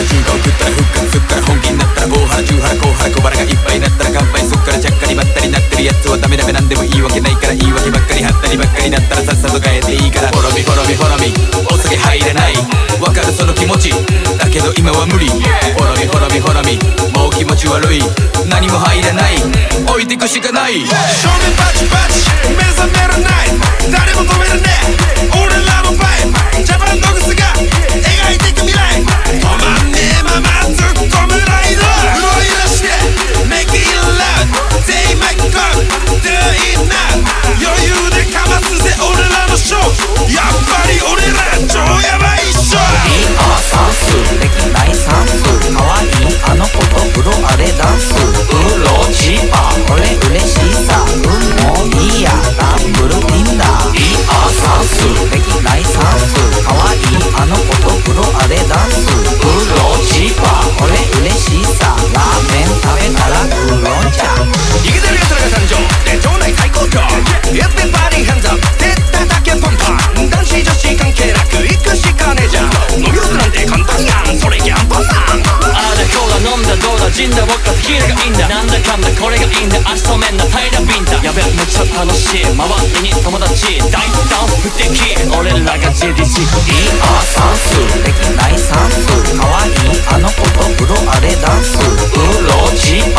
中華送ったら復活すっから本気になったら大原中原小原小腹がいっぱいになったら乾杯そっからちゃっかりばったりなってるやつはダメダメなんでも言い訳ないから言い訳ばっかりはったりばっかりだったらさっさと変えていいからフォロミフォロミフォロミお酒入れないわかるその気持ちだけど今は無理フォロミフォロミフォロミもう気持ち悪い何も入れない置いてくしかない正面バチバチ目覚めらない誰も止めるね俺らのバイジャパンドグスが描いていく未来止まんねえまま突っ込むライドフロイ出して Make it loud They make it come Do it now 余裕でかますぜ俺らのショーやっぱり俺ら超ヤバいっしょいい算数できない算数かわいいあの子と風呂あれダンスうろちぱこれ嬉しさもういいやダブルインだいい算数できない算数かわいいあの子と風呂あれダンスうろちぱこれ嬉しさラーメン食べたらウーロン茶イケてる奴らが誕生で場内最高潮 Everybody hands up 手叩けパンパン男子女子関係なく行くしかねえじゃん飲み干すなんて簡単やんそれギャンパンなんあーだこうだ飲んだどうだジンだウォッカテキーラがいいんだなんだかんだこれがいいんだ足止めんな平らビンタやべめっちゃ楽しい周りに友達大胆不敵俺らが JDC いい算数できない算数かわいいあの子と風呂あれダンスうろち